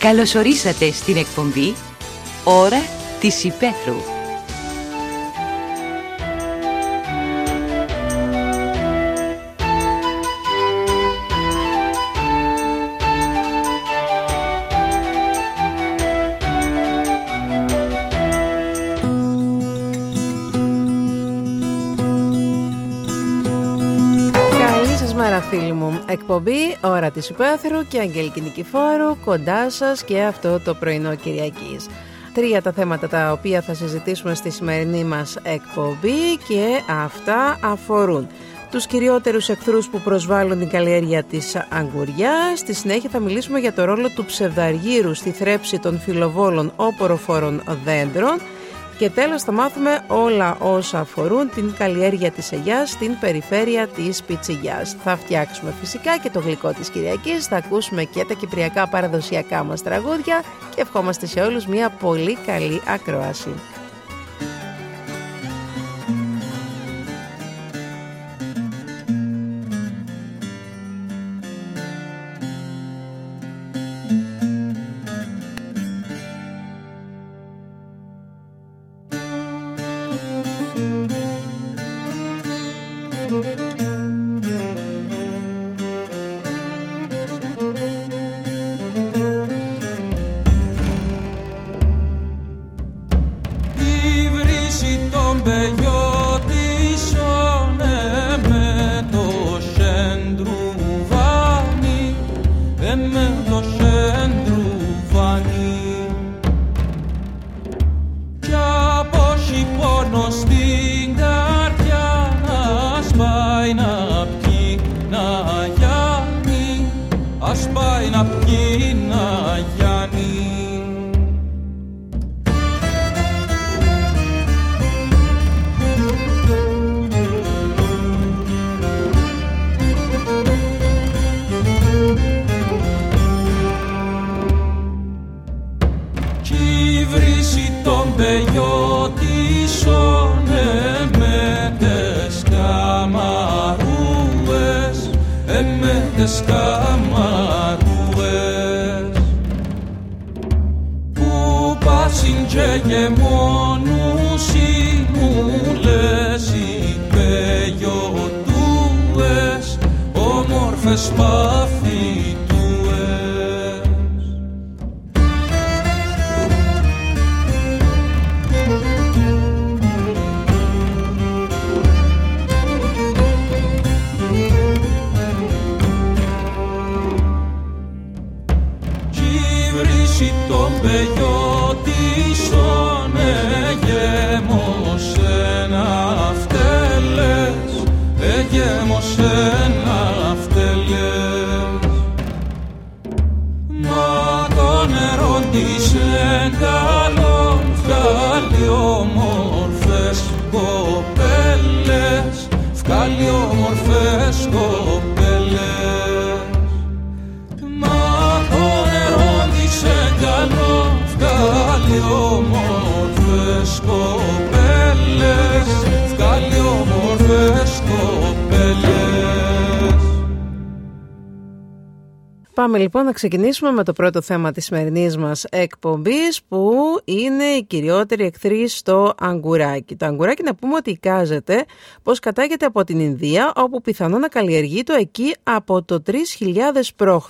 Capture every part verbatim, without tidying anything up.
Καλώς ορίσατε στην εκπομπή Ώρα της Υπαίθρου. Φίλοι μου, εκπομπή Ώρα της Υπαίθρου και Αγγελική Νικηφόρου κοντά σας και αυτό το πρωινό Κυριακής. Τρία τα θέματα τα οποία θα συζητήσουμε στη σημερινή μας εκπομπή και αυτά αφορούν τους κυριότερους εχθρούς που προσβάλλουν την καλλιέργεια της αγκουριάς. Στη συνέχεια θα μιλήσουμε για το ρόλο του ψευδαργύρου στη θρέψη των φυλλοβόλων οποροφόρων δέντρων. Και τέλος θα μάθουμε όλα όσα αφορούν την καλλιέργεια της ελιάς στην περιφέρεια της Πιτσιγιάς. Θα φτιάξουμε φυσικά και το γλυκό της Κυριακής, θα ακούσουμε και τα κυπριακά παραδοσιακά μας τραγούδια και ευχόμαστε σε όλους μια πολύ καλή ακρόαση. Πάμε λοιπόν να ξεκινήσουμε με το πρώτο θέμα της σημερινής μας εκπομπής, που είναι οι κυριότεροι εχθροί στο αγκουράκι. Το αγκουράκι, να πούμε ότι εικάζεται πως κατάγεται από την Ινδία, όπου πιθανόν να καλλιεργείται εκεί από το τρεις χιλιάδες π.Χ.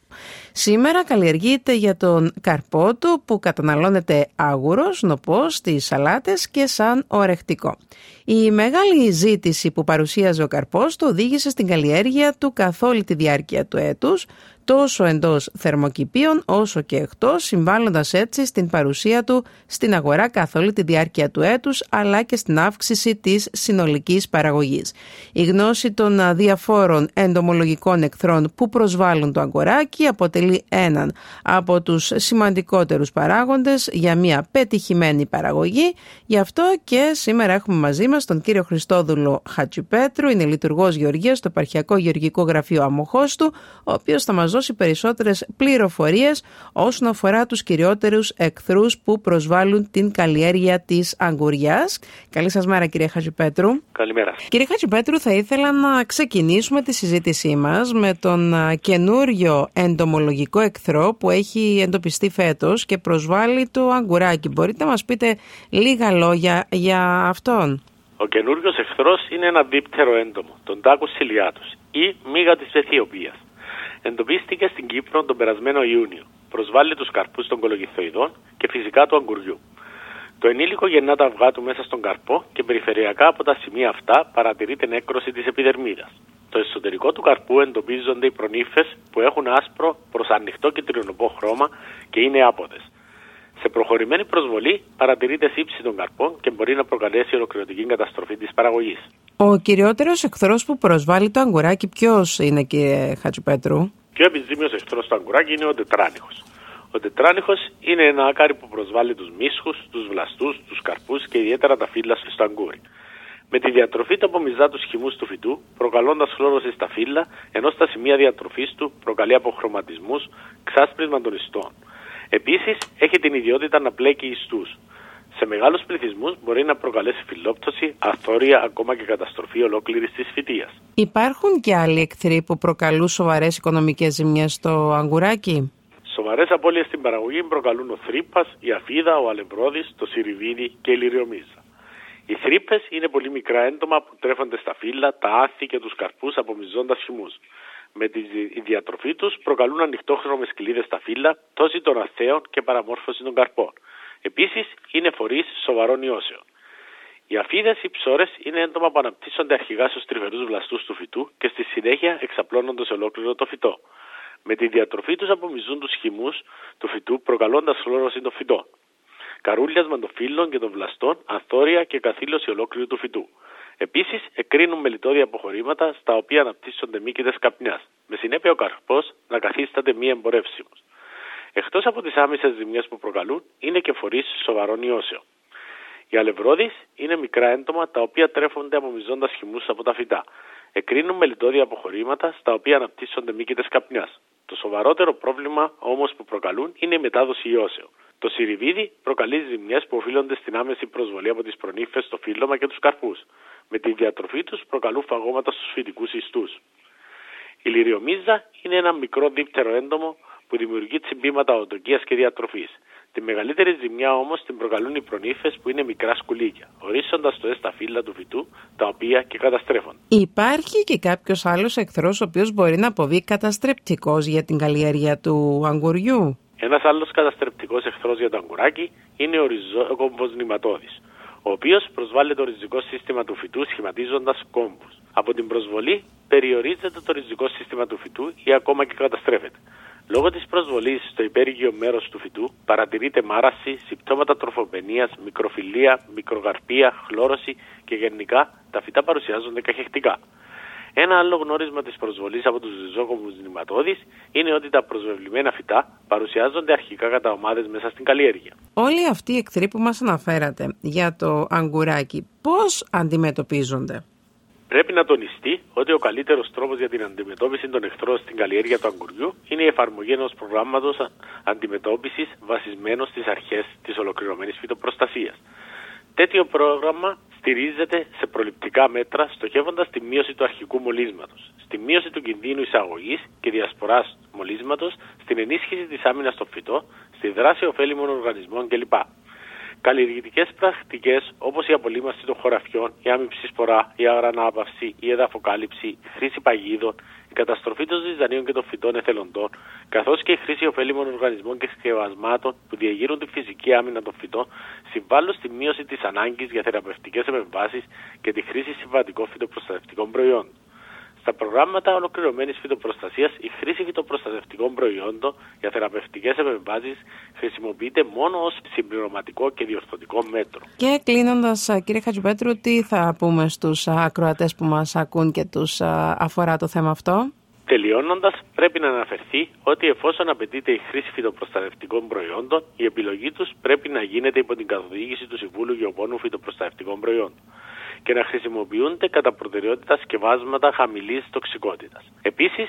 Σήμερα καλλιεργείται για τον καρπό του, που καταναλώνεται άγουρος, νοπός, στις σαλάτες και σαν ορεκτικό. Η μεγάλη ζήτηση που παρουσίαζε ο καρπός του οδήγησε στην καλλιέργεια του καθ' όλη τη διάρκεια του έτους, τόσο εντός θερμοκηπίων όσο και εκτός, συμβάλλοντας έτσι στην παρουσία του στην αγορά καθ' όλη τη διάρκεια του έτους, αλλά και στην αύξηση της συνολικής παραγωγής. Η γνώση των διαφόρων εντομολογικών εχθρών που προσβάλλουν το αγκουράκι αποτελεί έναν από τους σημαντικότερους παράγοντες για μια πετυχημένη παραγωγή. Γι' αυτό και σήμερα έχουμε μαζί μας τον κύριο Χριστόδουλο Χατζηπέτρου, είναι λειτουργός γεωργίας στο Επαρχιακό Γεωργικό Γραφείο Αμμοχώστου, ο οποίος θα μας δώσει περισσότερες πληροφορίες όσον αφορά τους κυριότερους εχθρούς που προσβάλλουν την καλλιέργεια της αγκουριάς. Καλή σας μέρα, κύριε Χατζηπέτρου. Καλημέρα. Κύριε Χατζηπέτρου, θα ήθελα να ξεκινήσουμε τη συζήτησή μας με τον καινούριο εντομολογικό εχθρό που έχει εντοπιστεί φέτος και προσβάλλει το αγκουράκι. Μπορείτε να μας πείτε λίγα λόγια για αυτόν? Ο καινούριος εχθρός είναι ένα δείπτερο έντομο, τον Tacus ciliatus ή μύγα της Αιθιοπίας. Εντοπίστηκε στην Κύπρο τον περασμένο Ιούνιο. Προσβάλλει τους καρπούς των κολογυθοειδών και φυσικά του αγκουριού. Το ενήλικο γεννά τα αυγά του μέσα στον καρπό και περιφερειακά από τα σημεία αυτά παρατηρείται νέκρωση της επιδερμίδας. Στο εσωτερικό του καρπού εντοπίζονται οι προνύφες που έχουν άσπρο προς ανοιχτό κυτρινοπό χρώμα και είναι άποδες. Σε προχωρημένη προσβολή παρατηρείται σύψη των καρπών και μπορεί να προκαλέσει ολοκληρωτική καταστροφή της παραγωγής. Ο κυριότερος εχθρός που προσβάλλει το αγκουράκι ποιος είναι, κύριε Χατζηπέτρου? Πιο επιζήμιος εχθρός του αγκουράκι είναι ο τετράνιχος. Ο τετράνιχος είναι ένα άκαρι που προσβάλλει τους μίσχους, τους βλαστούς, τους καρπούς και ιδιαίτερα τα φύλλα στο αγκούρι. Με τη διατροφή του απομυζά τους χυμούς του φυτού, προκαλώντας χλώρωση στα φύλλα, ενώ στα σημεία διατροφής του προκαλεί αποχρωματισμούς, ξάσπρισμα των ιστών. Επίσης, έχει την ιδιότητα να πλέκει ιστούς. Σε μεγάλους πληθυσμούς μπορεί να προκαλέσει φυλλόπτωση, αθόρια, ακόμα και καταστροφή ολόκληρης της φυτείας. Υπάρχουν και άλλοι εχθροί που προκαλούν σοβαρές οικονομικές ζημιές στο αγκουράκι? Σοβαρές απώλειες στην παραγωγή προκαλούν ο θρύπας, η αφίδα, ο αλευρόδης, το σιριβίδι και η λιριομίζα. Οι θρύπες είναι πολύ μικρά έντομα που τρέφονται στα φύλλα, τα άθη και τους καρπούς απομυζώντας χυμούς. Με τη διατροφή τους προκαλούν ανοιχτόχρωμες κοιλίδες στα φύλλα, πτώση των αθέων και παραμόρφωση των καρπών. Επίσης, είναι φορείς σοβαρών ιώσεων. Οι αφίδες ή ψώρες είναι έντομα που αναπτύσσονται αρχικά στους τρυφερούς βλαστούς του φυτού και στη συνέχεια εξαπλώνονται σε ολόκληρο το φυτό. Με τη διατροφή τους απομυζούν τους χυμούς του φυτού, προκαλώντας χλώρωση των φυτών. Καρούλιασμα των φύλλων και των βλαστών, ανθόρια και καθήλωση ολόκληρου του φυτού. Επίσης, εκρίνουν μελιτώδια αποχωρήματα στα οποία αναπτύσσονται μύκητες καπνιάς, με συνέπεια ο καρπός να καθίσταται μη εμπορεύσιμος. Εκτός από τις άμεσες ζημιές που προκαλούν, είναι και φορείς σοβαρών ιώσεων. Οι αλευρόδεις είναι μικρά έντομα τα οποία τρέφονται απομυζώντας χυμούς από τα φυτά. Εκρίνουν μελιτώδια αποχωρήματα στα οποία αναπτύσσονται μύκητες καπνιάς. Το σοβαρότερο πρόβλημα όμως που προκαλούν είναι η μετάδοση ιώσεων. Το σιριβίδι προκαλεί ζημιές που οφείλονται στην άμεση προσβολή από τις προνύφες στο φύλλωμα και τους καρπούς. Με τη διατροφή τους προκαλούν φαγώματα στους φυτικούς ιστούς. Η λιριομίζα είναι ένα μικρό δείπτερο έντομο που δημιουργεί τσιμπήματα οδοντοκίας και διατροφής. Τη μεγαλύτερη ζημιά όμως την προκαλούν οι προνύφες που είναι μικρά σκουλίκια, ορίσσοντας το στα φύλλα του φυτού, τα οποία και καταστρέφονται. Υπάρχει και κάποιος άλλος εχθρός ο οποίος μπορεί να αποβεί καταστρεπτικός για την καλλιέργεια του αγκουριού? Ένας άλλος καταστρεπτικός εχθρός για το αγκουράκι είναι ο ριζόκομβος νηματώδης, ο οποίος προσβάλλει το ριζικό σύστημα του φυτού σχηματίζοντας κόμβους. Από την προσβολή περιορίζεται το ριζικό σύστημα του φυτού ή ακόμα και καταστρέφεται. Λόγω της προσβολής στο υπέρηγιο μέρος του φυτού παρατηρείται μάραση, συμπτώματα τροφοπαινίας, μικροφυλλία, μικρογαρπία, χλώρωση και γενικά τα φυτά παρουσιάζονται καχεκτικά. Ένα άλλο γνώρισμα της προσβολής από τους ριζόκομβους νηματώδεις είναι ότι τα προσβεβλημένα φυτά παρουσιάζονται αρχικά κατά ομάδες μέσα στην καλλιέργεια. Όλοι αυτοί οι εχθροί που μας αναφέρατε για το αγκουράκι, πώς αντιμετωπίζονται? Πρέπει να τονιστεί ότι ο καλύτερος τρόπος για την αντιμετώπιση των εχθρών στην καλλιέργεια του αγκουριού είναι η εφαρμογή ενός προγράμματος αντιμετώπισης βασισμένο στις αρχές της ολοκληρωμένης φυτοπροστασίας. Τέτοιο πρόγραμμα στηρίζεται σε προληπτικά μέτρα στοχεύοντας τη μείωση του αρχικού μολύσματος, στη μείωση του κινδύνου εισαγωγής και διασποράς μολύσματος, στην ενίσχυση της άμυνας στο φυτό, στη δράση ωφέλιμων οργανισμών κλπ. Καλλιεργητικές πρακτικές όπως η απολύμαση των χωραφιών, η άμυψη σπορά, η αγρανάπαυση, η εδαφοκάλυψη, η χρήση παγίδων, η καταστροφή των ζυζανίων και των φυτών εθελοντών, καθώς και η χρήση ωφέλιμων οργανισμών και συσκευασμάτων που διαγείρουν τη φυσική άμυνα των φυτών, συμβάλλουν στη μείωση της ανάγκης για θεραπευτικές επεμβάσεις και τη χρήση συμβατικών φυτοπροστατευτικών προϊόντων. Στα προγράμματα ολοκληρωμένης φυτοπροστασίας, η χρήση φυτοπροστατευτικών προϊόντων για θεραπευτικές επεμβάσεις χρησιμοποιείται μόνο ως συμπληρωματικό και διορθωτικό μέτρο. Και κλείνοντας, κύριε Χατζηπέτρου, τι θα πούμε στους ακροατές που μας ακούν και τους αφορά το θέμα αυτό? Τελειώνοντας, πρέπει να αναφερθεί ότι εφόσον απαιτείται η χρήση φυτοπροστατευτικών προϊόντων, η επιλογή τους πρέπει να γίνεται υπό την καθοδήγηση του Συμβούλου Γεωπόνου Φυτοπροστατευτικών Προϊόντων και να χρησιμοποιούνται κατά προτεραιότητα σκευάσματα χαμηλής τοξικότητας. Επίσης,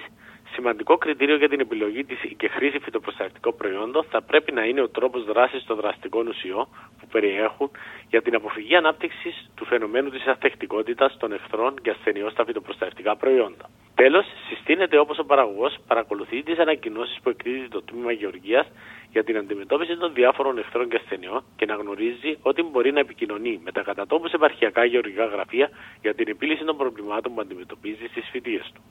Σημαντικό κριτήριο για την επιλογή της και χρήση φυτοπροστατευτικών προϊόντων θα πρέπει να είναι ο τρόπος δράσης των δραστικών ουσιών που περιέχουν για την αποφυγή ανάπτυξης του φαινομένου της ανθεκτικότητας των εχθρών και ασθενειών στα φυτοπροστατευτικά προϊόντα. Τέλος, συστήνεται όπως ο παραγωγός παρακολουθεί τις ανακοινώσεις που εκδίδει το Τμήμα Γεωργίας για την αντιμετώπιση των διάφορων εχθρών και ασθενειών και να γνωρίζει ότι μπορεί να επικοινωνεί με τα κατατόπους επαρχιακά γεωργικά γραφεία για την επίλυση των προβλημάτων που αντιμετωπίζει στις φυτείες του.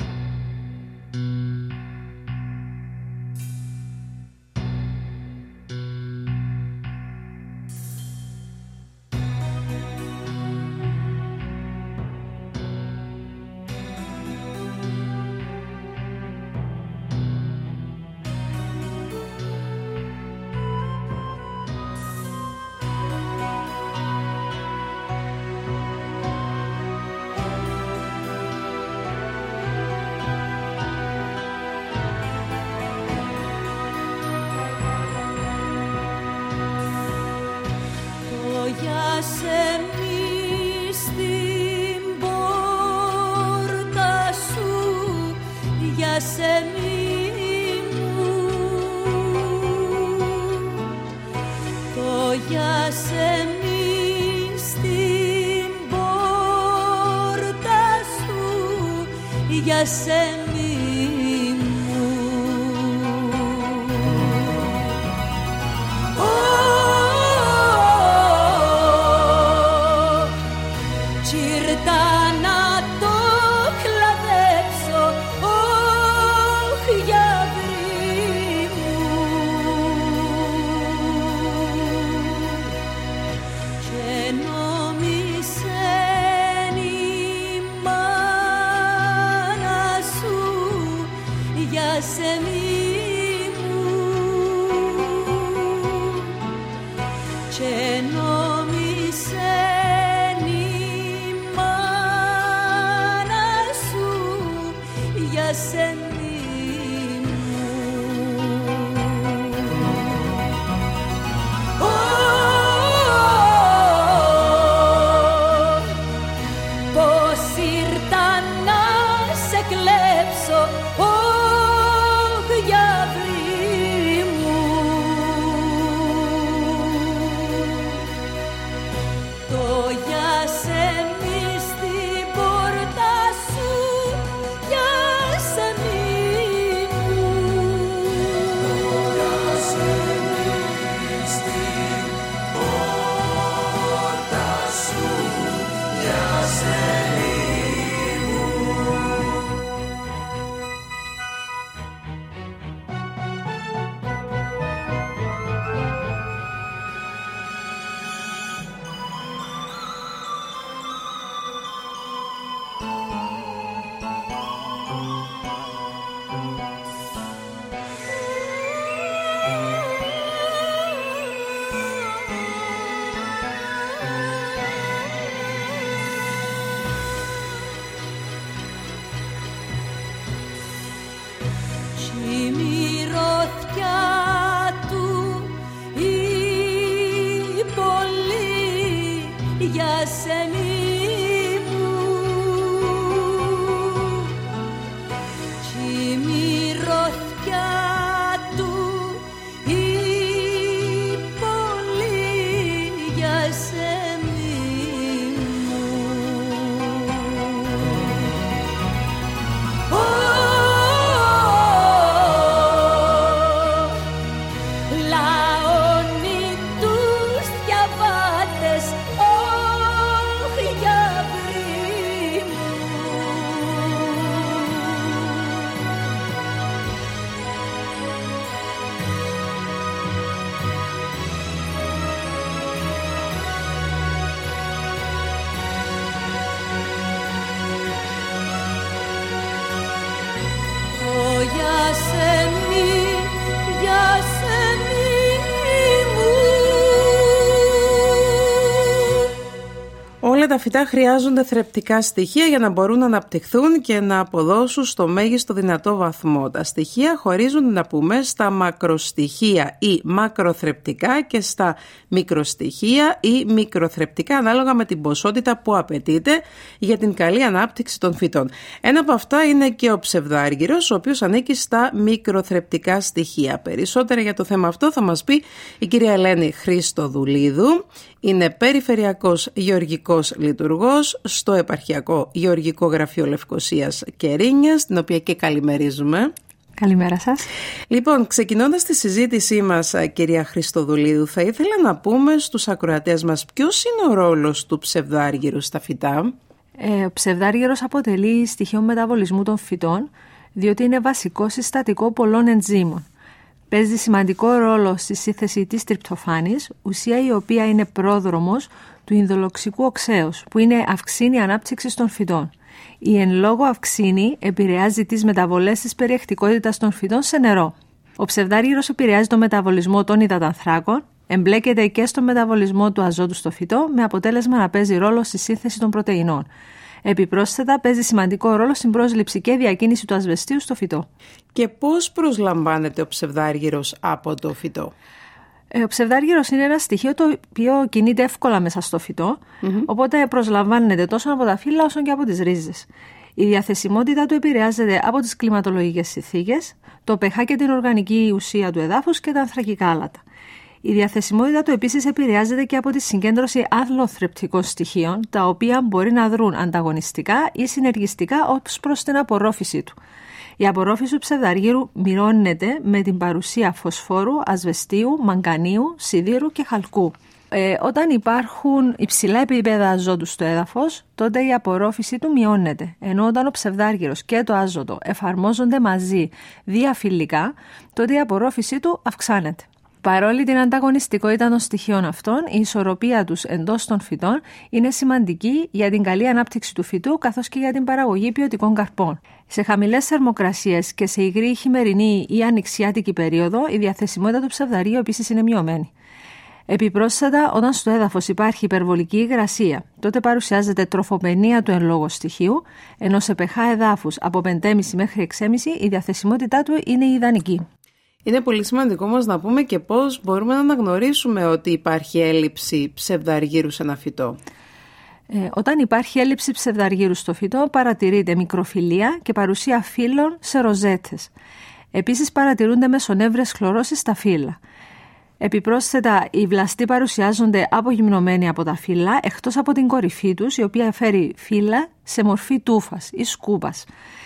όλα τα φυτά χρειάζονται θρεπτικά στοιχεία για να μπορούν να αναπτυχθούν και να αποδώσουν στο μέγιστο δυνατό βαθμό. Τα στοιχεία χωρίζονται, να πούμε, στα μακροστοιχεία ή μακροθρεπτικά και στα μικροστοιχεία ή μικροθρεπτικά, ανάλογα με την ποσότητα που απαιτείται για την καλή ανάπτυξη των φυτών. Ένα από αυτά είναι και ο ψευδάργυρος, ο οποίος ανήκει στα μικροθρεπτικά στοιχεία. Περισσότερα για το θέμα αυτό θα μας πει η κυρία Ελένη Χριστοδουλίδου. Είναι περιφερειακός γεωργικός λειτουργός στο επαρχιακό Γεωργικό Γραφείο Λευκωσίας και Ρήνιας, την οποία και καλημερίζουμε. Καλημέρα σας. Λοιπόν, ξεκινώντας τη συζήτησή μας, κυρία Χριστοδουλίδου, θα ήθελα να πούμε στους ακροατές μας ποιος είναι ο ρόλος του ψευδάργυρου στα φυτά. Ε, ο ψευδάργυρος αποτελεί στοιχείο μεταβολισμού των φυτών, διότι είναι βασικό συστατικό πολλών ενζύμων. Παίζει σημαντικό ρόλο στη σύνθεση της τριπτοφάνης, ουσία η οποία είναι πρόδρομος του ινδολοξικού οξέως, που είναι αυξήνη ανάπτυξης των φυτών. Η εν λόγω αυξήνη επηρεάζει τις μεταβολές της περιεκτικότητας των φυτών σε νερό. Ο ψευδάργυρος επηρεάζει το μεταβολισμό των υδατανθράκων, εμπλέκεται και στο μεταβολισμό του αζότου στο φυτό, με αποτέλεσμα να παίζει ρόλο στη σύνθεση των πρωτεϊνών. Επιπρόσθετα, παίζει σημαντικό ρόλο στην πρόσληψη και διακίνηση του ασβεστίου στο φυτό. Και πώς προσλαμβάνεται ο ψευδάργυρος από το φυτό? Ε, ο ψευδάργυρος είναι ένα στοιχείο το οποίο κινείται εύκολα μέσα στο φυτό, mm-hmm. οπότε προσλαμβάνεται τόσο από τα φύλλα όσο και από τις ρίζες. Η διαθεσιμότητα του επηρεάζεται από τις κλιματολογικές συνθήκες, το pH και την οργανική ουσία του εδάφους και τα ανθρακικά άλατα. Η διαθεσιμότητα του επίσης επηρεάζεται και από τη συγκέντρωση άλλων θρεπτικών στοιχείων, τα οποία μπορεί να δρουν ανταγωνιστικά ή συνεργιστικά ως προς την απορρόφησή του. Η απορρόφηση του ψευδαργύρου μειώνεται με την παρουσία φωσφόρου, ασβεστίου, μαγκανίου, σιδήρου και χαλκού. Ε, όταν υπάρχουν υψηλά επίπεδα αζότου στο έδαφος, τότε η απορρόφηση του μειώνεται, ενώ όταν ο ψευδάργυρος και το άζωτο εφαρμόζονται μαζί διαφυλικά, τότε η απορρόφησή του αυξάνεται. Παρόλη την ανταγωνιστικότητα των στοιχείων αυτών, η ισορροπία τους εντός των φυτών είναι σημαντική για την καλή ανάπτυξη του φυτού καθώς και για την παραγωγή ποιοτικών καρπών. Σε χαμηλές θερμοκρασίες και σε υγρή χειμερινή ή ανοιξιάτικη περίοδο, η διαθεσιμότητα του ψευδαρίου επίσης είναι μειωμένη. Επιπρόσθετα, όταν στο έδαφος υπάρχει υπερβολική υγρασία, τότε παρουσιάζεται τροφοπαινία του εν λόγω στοιχείου, ενώ σε pH εδάφους από πέντε κόμμα πέντε μέχρι έξι κόμμα πέντε η διαθεσιμότητά του είναι ιδανική. Είναι πολύ σημαντικό όμως να πούμε και πώς μπορούμε να αναγνωρίσουμε ότι υπάρχει έλλειψη ψευδαργύρου σε ένα φυτό. Ε, όταν υπάρχει έλλειψη ψευδαργύρου στο φυτό, παρατηρείται μικροφυλλία και παρουσία φύλλων σε ροζέτες. Επίσης παρατηρούνται μεσονεύρες χλωρώσεις στα φύλλα. Επιπρόσθετα, οι βλαστοί παρουσιάζονται απογυμνωμένοι από τα φύλλα, εκτός από την κορυφή τους, η οποία φέρει φύλλα σε μορφή τούφας ή σκούπας.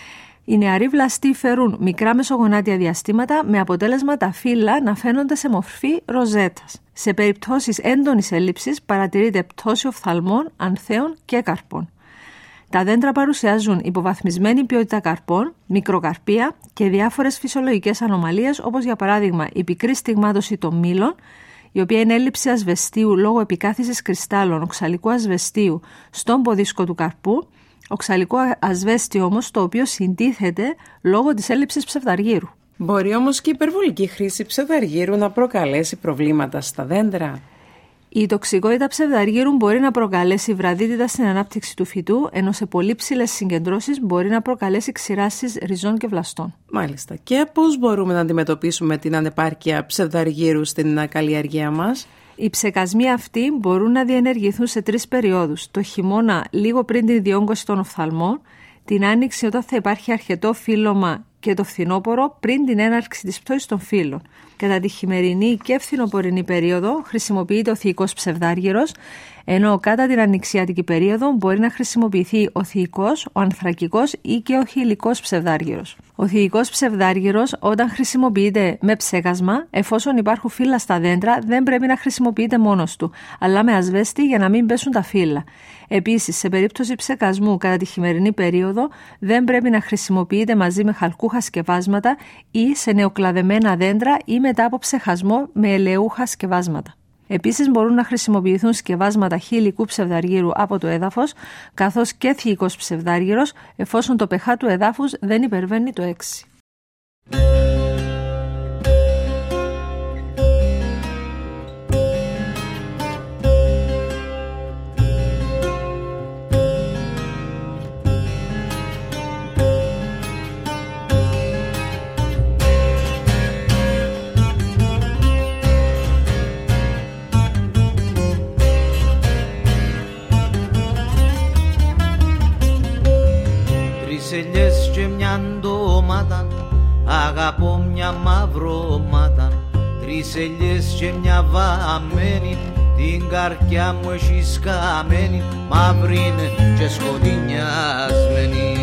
Οι νεαροί βλαστοί φέρουν μικρά μεσογονάτια διαστήματα, με αποτέλεσμα τα φύλλα να φαίνονται σε μορφή ροζέτας. Σε περιπτώσεις έντονης έλλειψης παρατηρείται πτώση οφθαλμών, ανθέων και καρπών. Τα δέντρα παρουσιάζουν υποβαθμισμένη ποιότητα καρπών, μικροκαρπία και διάφορες φυσιολογικές ανομαλίες, όπως για παράδειγμα η πικρή στιγμάτωση των μήλων, η οποία είναι έλλειψη ασβεστίου λόγω επικάθισης κρυστάλλων οξαλικού ασβεστίου στον ποδίσκο του καρπού, οξαλικό ασβέστη όμως το οποίο συντίθεται λόγω της έλλειψης ψευδαργύρου. Μπορεί όμως και η υπερβολική χρήση ψευδαργύρου να προκαλέσει προβλήματα στα δέντρα. Η τοξικότητα ψευδαργύρου μπορεί να προκαλέσει βραδύτητα στην ανάπτυξη του φυτού, ενώ σε πολύ ψηλές συγκεντρώσεις μπορεί να προκαλέσει ξηράσεις ριζών και βλαστών. Μάλιστα. Και πώς μπορούμε να αντιμετωπίσουμε την ανεπάρκεια ψευδαργύρου στην καλλιεργία μας? Οι ψεκασμοί αυτοί μπορούν να διενεργηθούν σε τρεις περιόδους. Το χειμώνα λίγο πριν την διόγκωση των οφθαλμών, την άνοιξη όταν θα υπάρχει αρκετό φύλλωμα και το φθινόπωρο πριν την έναρξη της πτώσης των φύλλων. Κατά τη χειμερινή και φθινοπορεινή περίοδο χρησιμοποιείται ο θηϊκός ψευδάργυρος, ενώ κατά την ανοιξιάτικη περίοδο μπορεί να χρησιμοποιηθεί ο θηϊκός, ο ανθρακικός ή και ο χυλικός ψευδάργυρος. Ο θηϊκός ψευδάργυρος, όταν χρησιμοποιείται με ψέκασμα, εφόσον υπάρχουν φύλλα στα δέντρα, δεν πρέπει να χρησιμοποιείται μόνος του, αλλά με ασβέστη για να μην πέσουν τα φύλλα. Επίσης, σε περίπτωση ψεκασμού κατά τη χειμερινή περίοδο, δεν πρέπει να χρησιμοποιείται μαζί με χαλκούχα σκευάσματα ή σε νεοκλαδεμένα δέντρα ή μετά από ψεχασμό με ελαιούχα σκευάσματα. Επίσης μπορούν να χρησιμοποιηθούν σκευάσματα χυλικού ψευδαργύρου από το έδαφος, καθώς και θηϊκός ψευδάργυρος, εφόσον το pH του εδάφους δεν υπερβαίνει το έξι. ελιές και μια ντόματα, αγαπώ μια μαυρώματα. Τρεις ελιές και μια βαμμένη, την καρδιά μου έχει σκαμμένη, μαύρη είναι και σκοτεινιασμένη.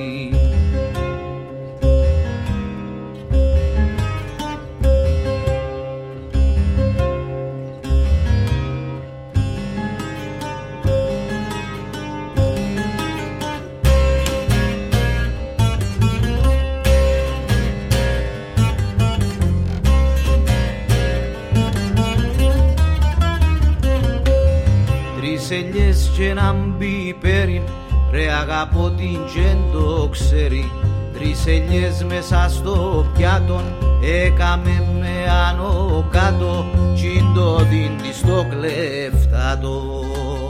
Ελιές και έναν πιπέρι, ρε αγαπώ την και το ξέρει. Τρεις ελιές μέσα στο πιάτον, έκαμε με άνω κάτω, κι το δίνει στο κλεφτάτο.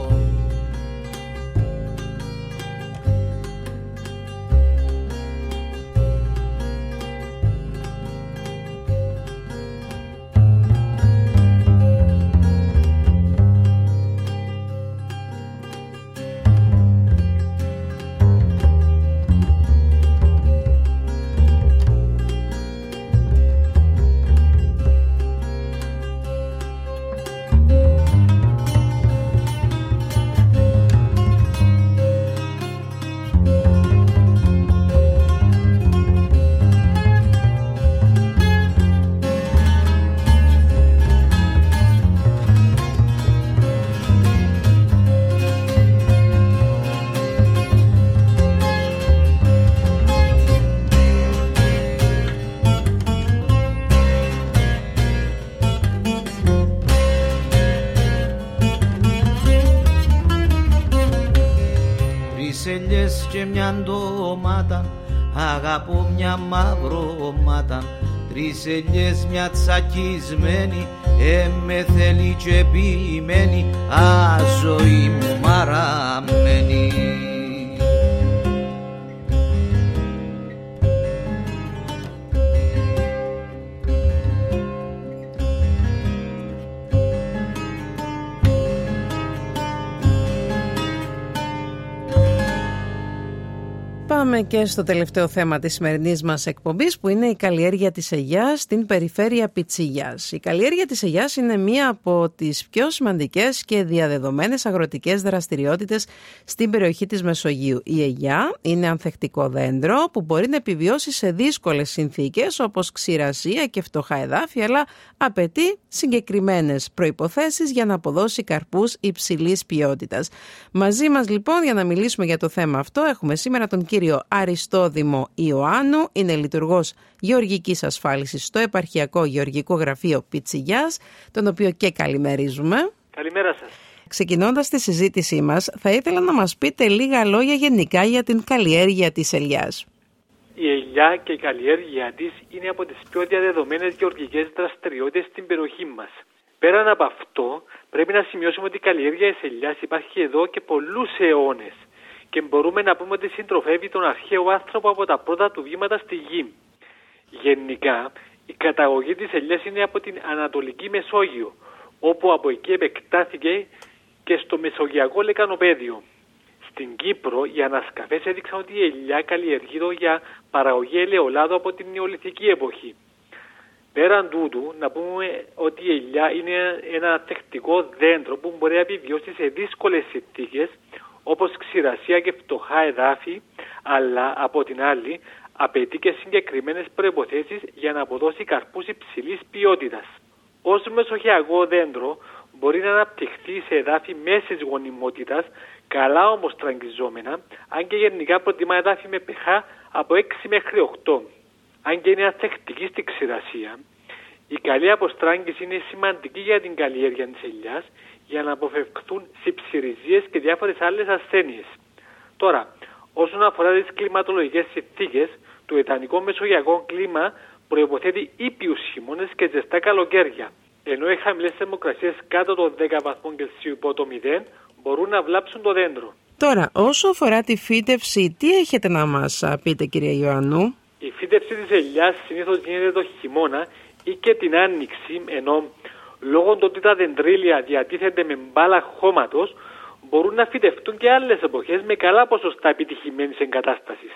Ελιές και μια ντόματα, αγαπώ μια μαυρώματα. Τρεις ελιές μια τσακισμένη, ε, με θέλει και ποιημένη, α, ζωή μου μαραμένη. Πάμε και στο τελευταίο θέμα της σημερινής μας εκπομπής, που είναι η καλλιέργεια της ελιάς στην περιφέρεια Πιτσιγιάς. Η καλλιέργεια της ελιάς είναι μία από τις πιο σημαντικές και διαδεδομένες αγροτικές δραστηριότητες στην περιοχή της Μεσογείου. Η ελιά είναι ανθεκτικό δέντρο που μπορεί να επιβιώσει σε δύσκολες συνθήκες όπως ξηρασία και φτωχά εδάφη, αλλά απαιτεί συγκεκριμένες προϋποθέσεις για να αποδώσει καρπούς υψηλής ποιότητας. Μαζί μας λοιπόν για να μιλήσουμε για το θέμα αυτό έχουμε σήμερα τον κύριο Αριστόδημο Ιωάννου, είναι λειτουργός γεωργικής ασφάλισης στο Επαρχιακό Γεωργικό Γραφείο Πιτσιγιάς, τον οποίο και καλημερίζουμε. Καλημέρα σας. Ξεκινώντας τη συζήτησή μας, θα ήθελα να μας πείτε λίγα λόγια γενικά για την καλλιέργεια της ελιάς. Η ελιά και η καλλιέργεια της είναι από τις πιο διαδεδομένες γεωργικές δραστηριότητες στην περιοχή μας. Πέραν από αυτό, πρέπει να σημειώσουμε ότι η καλλιέργεια της ελιάς υπάρχει εδώ και πολλούς αιώνες. Και μπορούμε να πούμε ότι συντροφεύει τον αρχαίο άνθρωπο από τα πρώτα του βήματα στη γη. Γενικά, η καταγωγή της ελιάς είναι από την Ανατολική Μεσόγειο, όπου από εκεί επεκτάθηκε και στο Μεσογειακό Λεκανοπέδιο. Στην Κύπρο, οι ανασκαφές έδειξαν ότι η ελιά καλλιεργείται για παραγωγή ελαιολάδου από την Νεολιθική εποχή. Πέραν τούτου, να πούμε ότι η ελιά είναι ένα τεχνικό δέντρο που μπορεί να επιβιώσει σε δύσκολες συνθήκες, όπως ξηρασία και φτωχά εδάφη, αλλά από την άλλη απαιτεί και συγκεκριμένες προϋποθέσεις για να αποδώσει καρπούς υψηλής ποιότητας. Ως μεσογειακό δέντρο μπορεί να αναπτυχθεί σε εδάφη μέσης γονιμότητας, καλά όμως τραγγιζόμενα, αν και γενικά προτιμά εδάφη με pH από έξι μέχρι οκτώ. Αν και είναι ανθεκτική στη ξηρασία, η καλή αποστράγγιση είναι σημαντική για την καλλιέργεια της ελιάς, για να αποφευχθούν συψιριζίες και διάφορες άλλες ασθένειες. Τώρα, όσον αφορά τις κλιματολογικές συνθήκες, το ιδανικό μεσογειακό κλίμα προϋποθέτει ήπιους χειμώνες και ζεστά καλοκαίρια, ενώ οι χαμηλές θερμοκρασίες κάτω των δέκα βαθμών Κελσίου υπό το μηδέν μπορούν να βλάψουν το δέντρο. Τώρα, όσο αφορά τη φύτευση, τι έχετε να μας πείτε, κύριε Ιωάννου? Η φύτευση της ελιάς συνήθως γίνεται το χειμώνα ή και την άνοιξη, ενώ λόγω του ότι τα δεντρίλια διατίθενται με μπάλα χώματος, μπορούν να φυτευτούν και άλλες εποχές με καλά ποσοστά επιτυχημένης εγκατάστασης.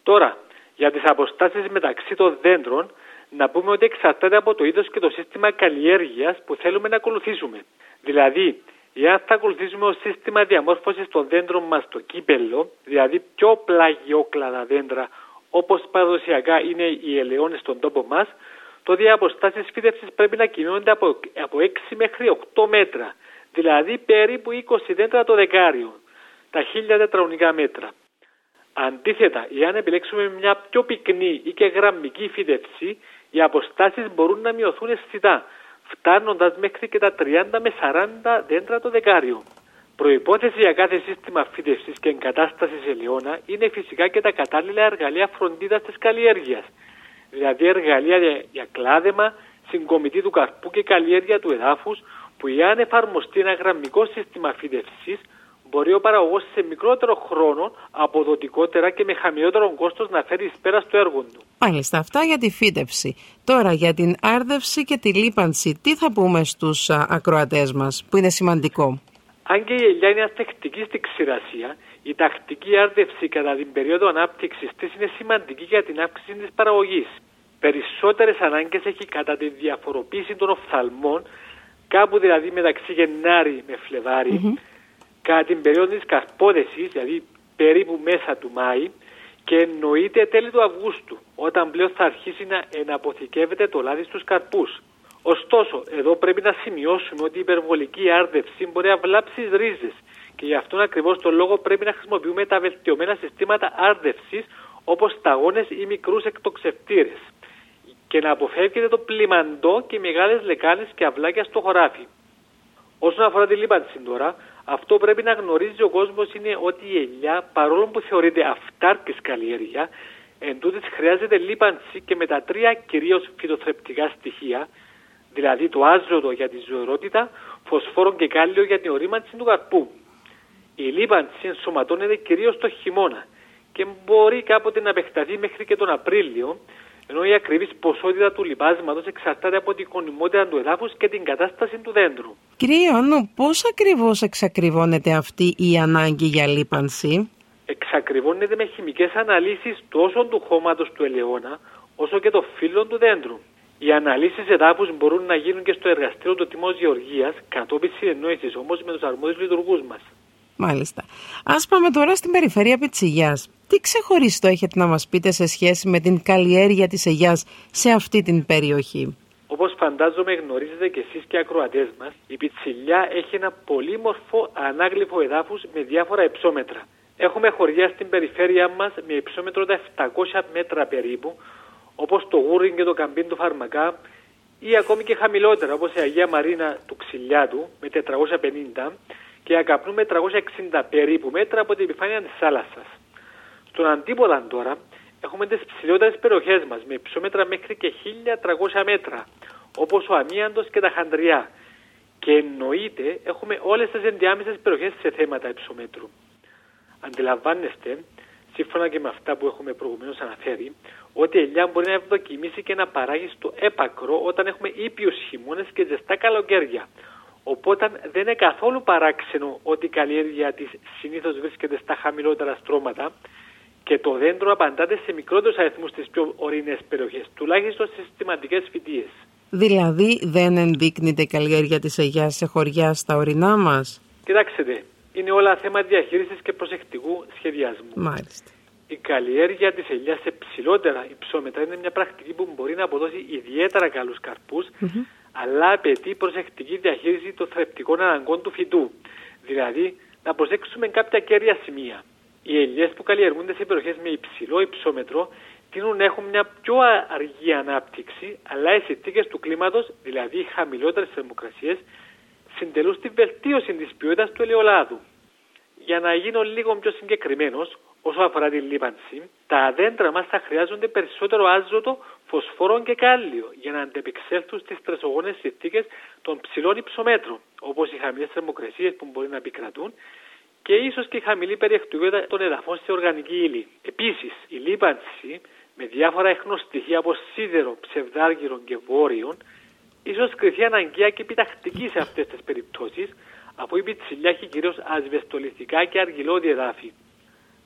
Τώρα, για τις αποστάσεις μεταξύ των δέντρων, να πούμε ότι εξαρτάται από το είδος και το σύστημα καλλιέργειας που θέλουμε να ακολουθήσουμε. Δηλαδή, εάν θα ακολουθήσουμε το σύστημα διαμόρφωσης των δέντρων μας στο κύπελλο, δηλαδή πιο πλαγιόκλαδα δέντρα, όπως παραδοσιακά είναι οι ελαιώνες στον τόπο μας, τότε οι αποστάσεις φύτευσης πρέπει να κινούνται από, από έξι μέχρι οκτώ μέτρα, δηλαδή περίπου είκοσι δέντρα το δεκάριο, τα χίλια τετραγωνικά μέτρα. Αντίθετα, εάν επιλέξουμε μια πιο πυκνή ή και γραμμική φύτευση, οι αποστάσεις μπορούν να μειωθούν αισθητά, φτάνοντας μέχρι και τα τριάντα με σαράντα δέντρα το δεκάριο. Προϋπόθεση για κάθε σύστημα φύτευσης και εγκατάστασης ελαιώνα είναι φυσικά και τα κατάλληλα εργαλεία φροντίδας της καλλιέργειας, δηλαδή εργαλεία για κλάδεμα, συγκομιτή του καρπού και καλλιέργεια του εδάφους, που εάν εφαρμοστεί ένα γραμμικό σύστημα φύτευσης, μπορεί ο παραγωγός σε μικρότερο χρόνο, αποδοτικότερα και με χαμηλότερο κόστος να φέρει εις πέρα στο έργο του. Μάλιστα, αυτά για τη φύτευση. Τώρα για την άρδευση και τη λίπανση, τι θα πούμε στους α, ακροατές μας, που είναι σημαντικό? Αν και η ελιά είναι ανθεκτική στη ξηρασία, η τακτική άρδευση κατά την περίοδο ανάπτυξης της είναι σημαντική για την αύξηση της παραγωγής. Περισσότερες ανάγκες έχει κατά τη διαφοροποίηση των οφθαλμών, κάπου δηλαδή μεταξύ Γενάρη με Φλεβάρη, mm-hmm. κατά την περίοδο της καρπόδεσης, δηλαδή περίπου μέσα του Μάη, και εννοείται τέλη του Αυγούστου, όταν πλέον θα αρχίσει να εναποθηκεύεται το λάδι στους καρπούς. Ωστόσο, εδώ πρέπει να σημειώσουμε ότι η υπερβολική άρδευση μπορεί να βλάψει τις ρίζες και γι' αυτόν ακριβώς τον λόγο πρέπει να χρησιμοποιούμε τα βελτιωμένα συστήματα άρδευσης όπως σταγόνες ή μικρούς εκτοξευτήρες και να αποφεύγετε το πλημαντό και μεγάλες λεκάνες και αυλάκια στο χωράφι. Όσον αφορά τη λίπανση τώρα, αυτό που πρέπει να γνωρίζει ο κόσμος είναι ότι η ελιά, παρόλο που θεωρείται αυτάρκης καλλιέργεια, εντούτοις χρειάζεται λίπανση και με τα τρία κυρίως φυτοθρεπτικά στοιχεία, δηλαδή το άζωτο για τη ζωηρότητα, φωσφόρο και κάλιο για την ορίμανση του καρπού. Η λίπανση ενσωματώνεται κυρίως το χειμώνα και μπορεί κάποτε να επεκταθεί μέχρι και τον Απρίλιο, ενώ η ακριβής ποσότητα του λιπάσματος εξαρτάται από την γονιμότητα του εδάφους και την κατάσταση του δέντρου. Κύριε Ιωάννου, πώς ακριβώς εξακριβώνεται αυτή η ανάγκη για λίπανση? Εξακριβώνεται με χημικές αναλύσεις τόσο του χώματος του ελαιώνα, όσο και των φύλων του δέντρου. Οι αναλύσεις εδάφους μπορούν να γίνουν και στο εργαστήριο του Τιμός Γεωργίας, κατόπιν συνεννόησης όμως με τους αρμόδιους λειτουργούς μας. Μάλιστα. Ας πάμε τώρα στην περιφέρεια Πιτσιλιάς. Τι ξεχωριστό έχετε να μας πείτε σε σχέση με την καλλιέργεια της ελιάς σε αυτή την περιοχή? Όπως φαντάζομαι γνωρίζετε και εσείς και οι ακροατές μας, η Πιτσιλιά έχει ένα πολύμορφο ανάγλυφο εδάφους με διάφορα υψόμετρα. Έχουμε χωριά στην περιφέρεια μας με υψόμετρο τα επτακόσια μέτρα περίπου, όπως το Γούριν και το Καμπίν του Φαρμακά, ή ακόμη και χαμηλότερα, όπως η Αγία Μαρίνα του Ξυλιάτου με τετρακόσια πενήντα και η Ακαπνού με τριακόσια εξήντα περίπου μέτρα από την επιφάνεια της θάλασσας. Στον αντίποδα τώρα έχουμε τις ψηλότερες περιοχές μας με υψόμετρα μέχρι και χίλια τριακόσια μέτρα, όπως ο Αμίαντος και τα Χαντριά, και εννοείται έχουμε όλες τις ενδιάμεσες περιοχές σε θέματα υψομέτρου. Αντιλαμβάνεστε, σύμφωνα και με αυτά που έχουμε προηγουμένως αναφέρει, ότι η ελιά μπορεί να ευδοκιμήσει και να παράγει στο έπακρο όταν έχουμε ήπιους χειμώνες και ζεστά καλοκαίρια. Οπότε δεν είναι καθόλου παράξενο ότι η καλλιέργεια της συνήθως βρίσκεται στα χαμηλότερα στρώματα και το δέντρο απαντάται σε μικρότερους αριθμούς στις πιο ορεινές περιοχές, τουλάχιστον στις συστηματικές φυτίες. Δηλαδή δεν ενδείκνυται η καλλιέργεια της ελιάς σε χωριά στα ορεινά μας? Κοιτάξτε, είναι όλα θέμα διαχείρισης και προσεκτικού σχεδιασμού. Μάλιστα. Η καλλιέργεια της ελιάς σε ψηλότερα υψόμετρα είναι μια πρακτική που μπορεί να αποδώσει ιδιαίτερα καλούς καρπούς, mm-hmm. αλλά απαιτεί προσεκτική διαχείριση των θρεπτικών αναγκών του φυτού. Δηλαδή, να προσέξουμε κάποια κέρια σημεία. Οι ελιές που καλλιεργούνται σε περιοχές με υψηλό υψόμετρο τείνουν να έχουν μια πιο αργή ανάπτυξη, αλλά οι συνθήκες του κλίματος, δηλαδή οι χαμηλότερες θερμοκρασίες, συντελούν στη βελτίωση της ποιότητας του ελαιολάδου. Για να γίνω λίγο πιο συγκεκριμένος, όσο αφορά τη λίπανση, τα δέντρα μας θα χρειάζονται περισσότερο άζωτο, φωσφόρο και κάλιο για να αντεπεξέλθουν στις στρεσογόνες συνθήκες των ψηλών υψομέτρων, όπως οι χαμηλές θερμοκρασίες που μπορεί να επικρατούν και ίσως και η χαμηλή περιεκτικότητα των εδαφών σε οργανική ύλη. Επίσης, η λίπανση με διάφορα εχνοστοιχεία όπως σίδερο, ψευδάργυρο και βόρειον ίσως κριθεί αναγκαία και επιτακτική σε αυτές τις περιπτώσεις, αφού η Πιτσιλιά έχει κυρίως ασβεστολιθικά και αργυλώδη εδάφη.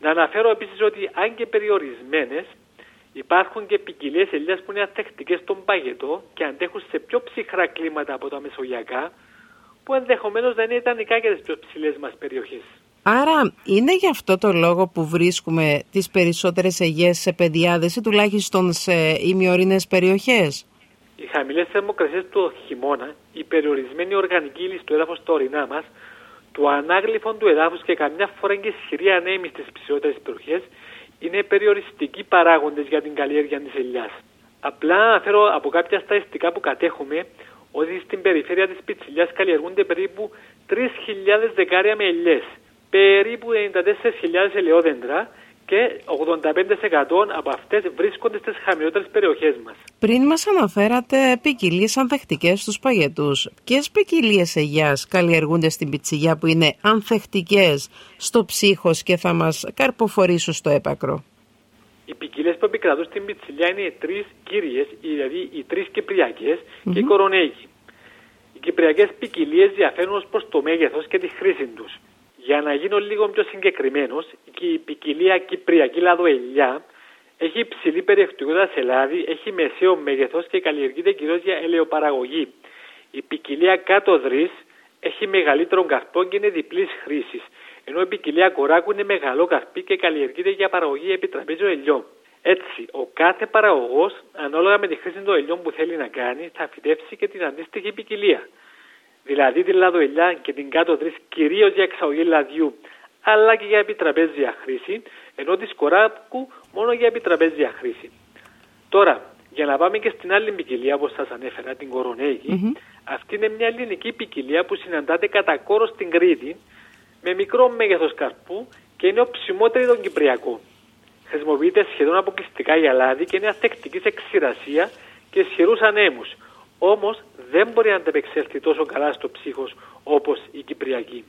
Να αναφέρω επίσης ότι αν και περιορισμένες, υπάρχουν και ποικιλίες ελιάς που είναι ανθεκτικές στον παγετό και αντέχουν σε πιο ψυχρά κλίματα από τα μεσογειακά, που ενδεχομένως δεν είναι ιδανικά για τις πιο ψηλές μας περιοχές. Άρα είναι γι' αυτό το λόγο που βρίσκουμε τις περισσότερες ελιές σε πεδιάδες ή τουλάχιστον σε ημιορεινές περιοχές? Οι χαμηλές θερμοκρασίες του χειμώνα, η περιορισμένη οργανική ύλη του έδαφους στα ορεινά μας, το ανάγλυφο του εδάφους και καμιά φορά και ισχυρή ανέμοι στις ψηλότερες περιοχές είναι περιοριστικοί παράγοντες για την καλλιέργεια της ελιάς. Απλά αναφέρω από κάποια στατιστικά που κατέχουμε ότι στην περιφέρεια της Πιτσιλιάς καλλιεργούνται περίπου τρεις χιλιάδες δεκάρια με ελιές, περίπου ενενήντα τέσσερις χιλιάδες ελαιόδεντρα και ογδόντα πέντε τοις εκατό από αυτές βρίσκονται στις χαμηλότερες περιοχές μας. Πριν μας αναφέρατε ποικιλίες ανθεκτικές στους παγετούς. Ποιες ποικιλίες ελιάς καλλιεργούνται στην Πιτσιλιά που είναι ανθεκτικές στο ψύχος και θα μας καρποφορήσουν στο έπακρο? Οι ποικιλίες που επικρατούν στην Πιτσιλιά είναι οι τρεις κύριες, δηλαδή οι τρεις κυπριακές mm-hmm. και οι κορονέικοι. Οι κυπριακές ποικιλίες διαφέρουν ως προς το μέγεθος και τη χρήση τους. Για να γίνω λίγο πιο συγκεκριμένος, η ποικιλία κυπριακή λαδοελιά έχει υψηλή περιεκτικότητα σε λάδι, έχει μεσαίο μέγεθος και καλλιεργείται κυρίως για ελαιοπαραγωγή. Η ποικιλία κάτω δρύς έχει μεγαλύτερο καρπό και είναι διπλής χρήσης, ενώ η ποικιλία κοράκου είναι μεγαλό καρπί και καλλιεργείται για παραγωγή επιτραπέζιων ελιών. Έτσι, ο κάθε παραγωγός, ανάλογα με τη χρήση των ελιών που θέλει να κάνει, θα φυτέψει και την αντίστοιχη ποικιλία. Δηλαδή την λαδοελιά και την κάτω δρύς κυρίως για εξαγωγή λαδιού, αλλά και για επιτραπέζια χρήση, ενώ τη κοράκου μόνο για επιτραπέζια χρήση. Τώρα, για να πάμε και στην άλλη ποικιλία, όπως σας ανέφερα, την κορονέικη, mm-hmm. αυτή είναι μια ελληνική ποικιλία που συναντάται κατά κόρο στην Κρήτη, με μικρό μέγεθος καρπού και είναι οψιμότερη των Κυπριακών. Χρησιμοποιείται σχεδόν αποκλειστικά για λάδι και είναι αθεκτική σε ξηρασία και ισχυρούς ανέμους. Όμως δεν μπορεί να ανταπεξέλθει τόσο καλά στο ψύχος όπως η Κυπριακή.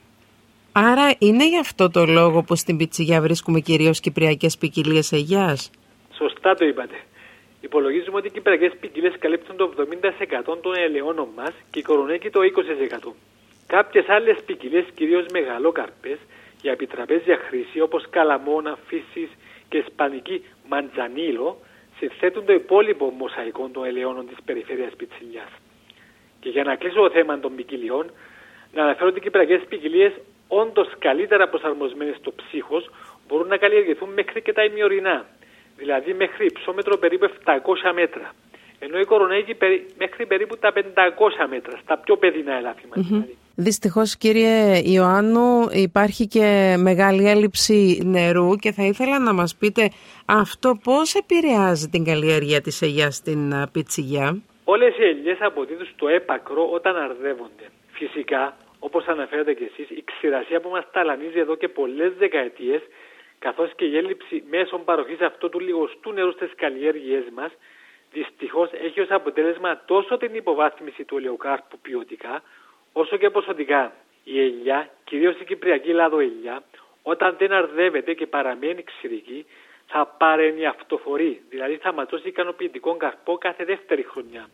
Άρα είναι γι' αυτό το λόγο που στην Πιτσιλιά βρίσκουμε κυρίως κυπριακές ποικιλίες ελιάς? Σωστά το είπατε. Υπολογίζουμε ότι οι κυπριακές ποικιλίες καλύπτουν το εβδομήντα τοις εκατό των ελαιώνων μας και η κορονέικη το είκοσι τοις εκατό. Κάποιες άλλες ποικιλίες, κυρίως μεγαλόκαρπες, για επιτραπέζια χρήση όπως καλαμόνα, φύσης και ισπανική μαντζανίλο, συνθέτουν το υπόλοιπο μοσαϊκό των ελαιώνων της περιφέρειας Πιτσιλιάς. Και για να κλείσω το θέμα των ποικιλιών, να αναφέρω ότι οι κυπριακές ποικιλίες, όντως καλύτερα προσαρμοσμένες στο ψύχος, μπορούν να καλλιεργηθούν μέχρι και τα ημιορεινά, δηλαδή μέχρι υψόμετρο περίπου επτακόσια μέτρα. Ενώ η κορονέικη μέχρι περίπου τα πεντακόσια μέτρα, στα πιο παιδινά εδάφη μας. Mm-hmm. Δηλαδή. Δυστυχώς, κύριε Ιωάννου, υπάρχει και μεγάλη έλλειψη νερού και θα ήθελα να μας πείτε αυτό πώς επηρεάζει την καλλιέργεια της ελιάς στην Πιτσιλιά. Όλες οι ελιές αποδίδουν στο έπακρο όταν αρδεύονται. Φυσικά, όπως αναφέρατε και εσείς, η ξηρασία που μας ταλανίζει εδώ και πολλές δεκαετίες, καθώς και η έλλειψη μέσων παροχής αυτού του λιγοστού νερού στις καλλιέργειές μας, δυστυχώς έχει ως αποτέλεσμα τόσο την υποβάθμιση του ελαιοκάρπου ποιοτικά, όσο και ποσοτικά. Η ελιά, κυρίως η κυπριακή λαδοελιά, όταν δεν αρδεύεται και παραμένει ξηρική, θα παρενιαυτοφορεί, δηλαδή θα ματώσει ικανοποιητικό καρπό κάθε δεύτερη χρονιά.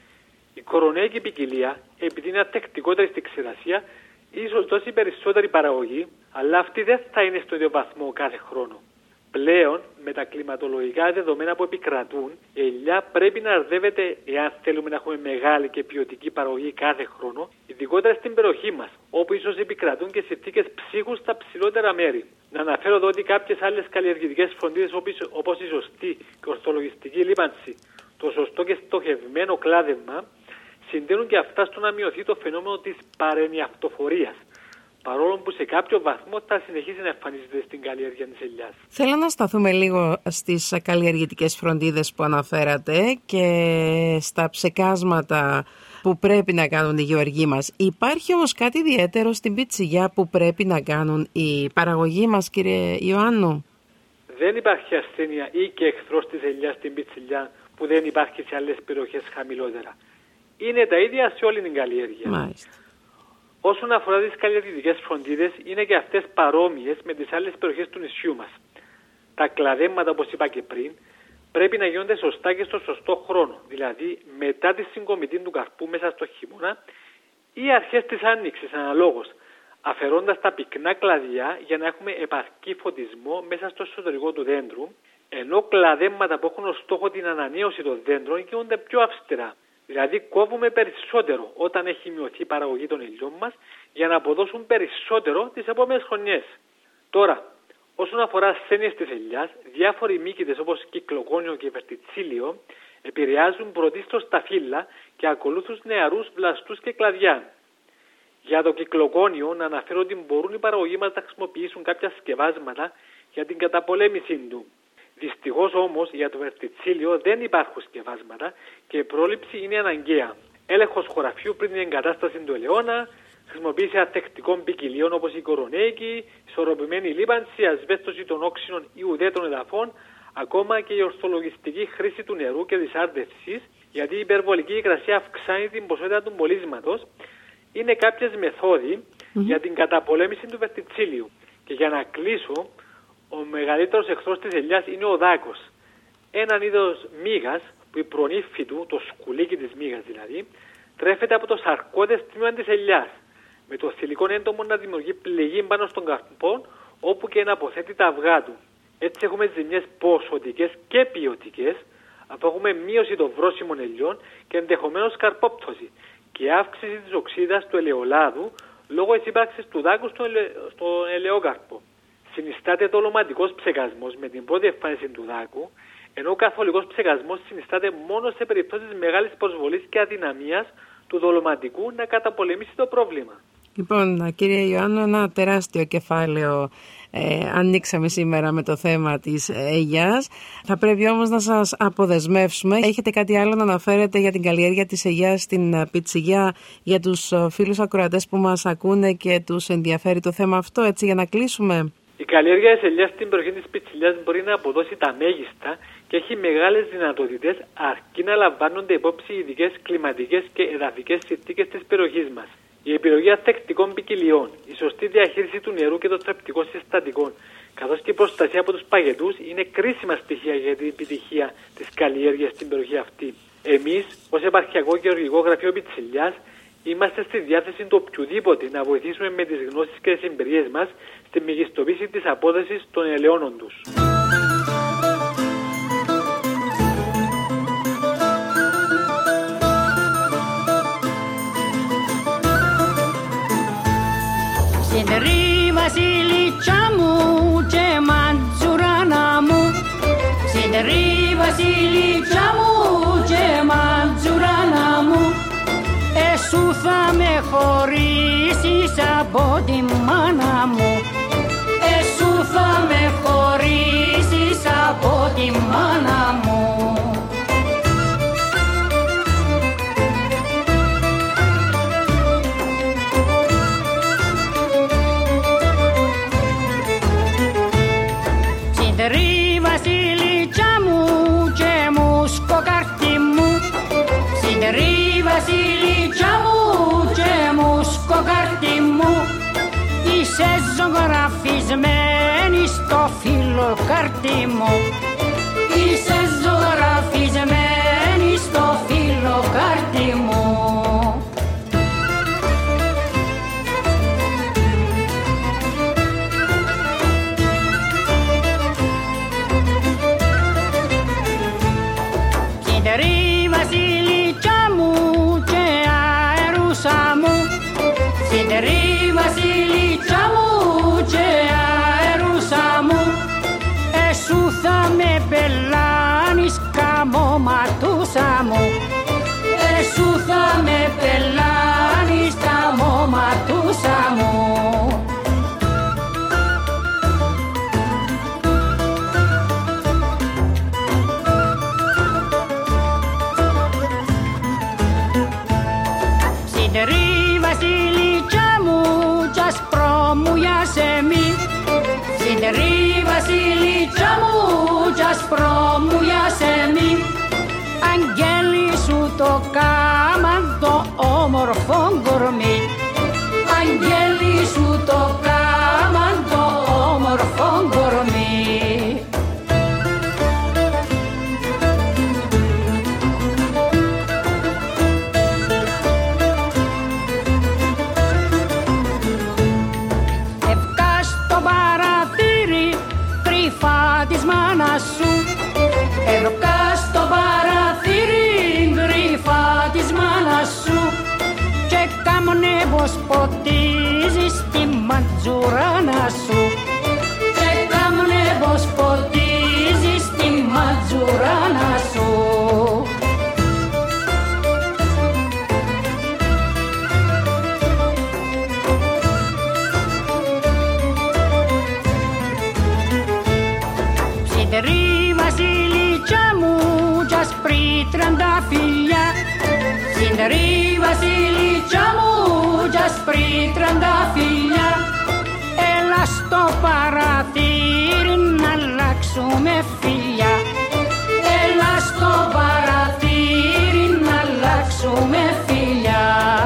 Η κορονέικη ποικιλία, επειδή είναι αθεκτικότερη στη ξηρασία, ίσως δώσει περισσότερη παραγωγή, αλλά αυτή δεν θα είναι στο ίδιο βαθμό κάθε χρόνο. Πλέον, με τα κλιματολογικά δεδομένα που επικρατούν, η ελιά πρέπει να αρδεύεται εάν θέλουμε να έχουμε μεγάλη και ποιοτική παραγωγή κάθε χρόνο, ειδικότερα στην περιοχή μας, όπου ίσως επικρατούν και συνθήκες ψύχου στα ψηλότερα μέρη. Να αναφέρω εδώ ότι κάποιες άλλες καλλιεργητικές φροντίδες, όπως η σωστή και ορθολογιστική λίμανση, το σωστό και στοχευμένο κλάδευμα, συντείνουν και αυτά στο να μειωθεί το φαινόμενο της παρενιαυτοφορίας, παρόλο που σε κάποιο βαθμό θα συνεχίσει να εμφανίζεται στην καλλιέργεια της ελιάς. Θέλω να σταθούμε λίγο στις καλλιεργητικές φροντίδες που αναφέρατε και στα ψεκάσματα που πρέπει να κάνουν οι γεωργοί μας. Υπάρχει όμως κάτι ιδιαίτερο στην Πιτσιλιά που πρέπει να κάνουν οι παραγωγοί μας, κύριε Ιωάννου? Δεν υπάρχει ασθένεια ή και εχθρός της ελιάς στην Πιτσιλιά που δεν υπάρχει σε άλλες περιοχές χαμηλότερα. Είναι τα ίδια σε όλη την καλλιέργεια. Μάλιστα. Όσον αφορά τις καλλιεργητικές φροντίδες, είναι και αυτές παρόμοιες με τις άλλες περιοχές του νησιού μας. Τα κλαδέματα, όπως είπα και πριν, πρέπει να γίνονται σωστά και στο σωστό χρόνο, δηλαδή μετά τη συγκομιτή του καρπού μέσα στο χειμώνα ή αρχές της άνοιξης αναλόγως. αφαιρώντας τα πυκνά κλαδιά για να έχουμε επαρκή φωτισμό μέσα στο εσωτερικό του δέντρου, ενώ κλαδέμματα που έχουν ως στόχο την ανανέωση των δέντρων γίνονται πιο αυστηρά. Δηλαδή κόβουμε περισσότερο όταν έχει μειωθεί η παραγωγή των ελιών μας για να αποδώσουν περισσότερο τις επόμενες χρονιές. Τώρα, όσον αφορά ασθένειες της ελιάς, διάφοροι μύκητες όπως κυκλογόνιο και βερτιτσίλιο επηρεάζουν πρωτίστως τα φύλλα και ακολούθως νεαρούς βλαστούς και κλαδιά. Για το κυκλογόνιο να αναφέρω ότι μπορούν οι παραγωγοί μας να χρησιμοποιήσουν κάποια σκευάσματα για την καταπολέμησή του. Δυστυχώς όμως για το βερτιτσίλιο δεν υπάρχουν σκευάσματα και η πρόληψη είναι αναγκαία. Έλεγχος χωραφιού πριν την εγκατάσταση του ελαιώνα, χρησιμοποίηση ανθεκτικών ποικιλίων όπως η κορονέικη, ισορροπημένη λίπανση, ασβέστωση των όξινων ή ουδέτων εδαφών, ακόμα και η ορθολογιστική χρήση του νερού και της άρδευσης, γιατί η υπερβολική υγρασία αυξάνει την ποσότητα του μολύσματος, είναι κάποιες μεθόδοι mm-hmm. για την καταπολέμηση του βερτιτσίλιου. Και για να κλείσω, ο μεγαλύτερος εχθρός της ελιάς είναι ο δάκος. Έναν είδος μύγας που η προνύφη του, το σκουλίκι της μύγας δηλαδή, τρέφεται από το σαρκώδες τμήμα της ελιάς, με το θηλυκό έντομο να δημιουργεί πληγή πάνω στον καρπό, όπου και να αποθέτει τα αυγά του. Έτσι έχουμε ζημιές ποσοτικές και ποιοτικές, αφού έχουμε μείωση των βρώσιμων ελιών και ενδεχομένως καρπόπτωση και αύξηση της οξύδας του ελαιολάδου λόγω της ύπαρξης του δάκου στον ελαι... στο ελαιόκαρπο. Συνιστάται το ολωματικός ψεκασμός με την πρώτη εμφάνιση του δάκου, ενώ ο καθολικός ψεκασμός συνιστάται μόνο σε περιπτώσεις μεγάλης προσβολής και αδυναμίας του δολωματικού να καταπολεμήσει το πρόβλημα. Λοιπόν, κύριε Ιωάννου, ένα τεράστιο κεφάλαιο ε, ανοίξαμε σήμερα με το θέμα της αιγιάς. Θα πρέπει όμως να σας αποδεσμεύσουμε. Έχετε κάτι άλλο να αναφέρετε για την καλλιέργεια της αιγιάς στην Πιτσιλιά για τους φίλους ακροατές που μας ακούνε και τους ενδιαφέρει το θέμα αυτό, έτσι, για να κλείσουμε? Η καλλιέργεια της ελιάς στην περιοχή της Πιτσιλιάς μπορεί να αποδώσει τα μέγιστα και έχει μεγάλες δυνατότητες, αρκεί να λαμβάνονται υπόψη ειδικές κλιματικές και εδαφικές συνθήκες της περιοχής μας. Η επιλογή ανθεκτικών ποικιλιών, η σωστή διαχείριση του νερού και των θρεπτικών συστατικών, καθώς και η προστασία από τους παγετούς είναι κρίσιμα στοιχεία για την επιτυχία της καλλιέργειας στην περιοχή αυτή. Εμείς, ως Επαρχιακό Γεωργικό Γραφείο Πιτσιλιάς, είμαστε στη διάθεση του οποιοδήποτε να βοηθήσουμε με τις γνώσεις και τις εμπειρίες μας στη μεγιστοποίηση της απόδοσης των ελαιώνων τους. Συντερή βασιλίτσα μου και μαντζουράνα μου, συντερή βασιλίτσα μου και μαντζουράνα μου, εσού θα με χωρίσεις από τη μάνα μου, εσού θα με χωρίσεις από τη μάνα μου. Συντερή βασιλίτσα μου και μουσκοκάρτη μου, συντερή βασιλίτσα μου και μουσκοκάρτη μου, είσαι ζωγραφισμένη στο φιλοκάρτη μου, είσαι ζωγραφισμένη στο φιλοκάρτη μου. Συντερή βασιλίτσα μου και αερούσα μου, συντερή βασιλίτσα μου και αερούσα μου, εσού θα με πελάνεις καμώματούσα μου, εσού θα με πελάνεις καμώματούσα μου. Συντερή βασιλίτσα μου κι ασπρό μου γιασεμί, συντερή βασιλίτσα μου κι ασπρό μου γιασεμί, αγγέλη σου το κάμαν το όμορφο κορμί, αγγέλη σου το κάμαν το όμορφο κορμί. άσπρη τρανταφυλλιά. Έλα στο παραθύρι να αλλάξουμε φιλιά. Έλα στο παραθύρι να αλλάξουμε φιλιά.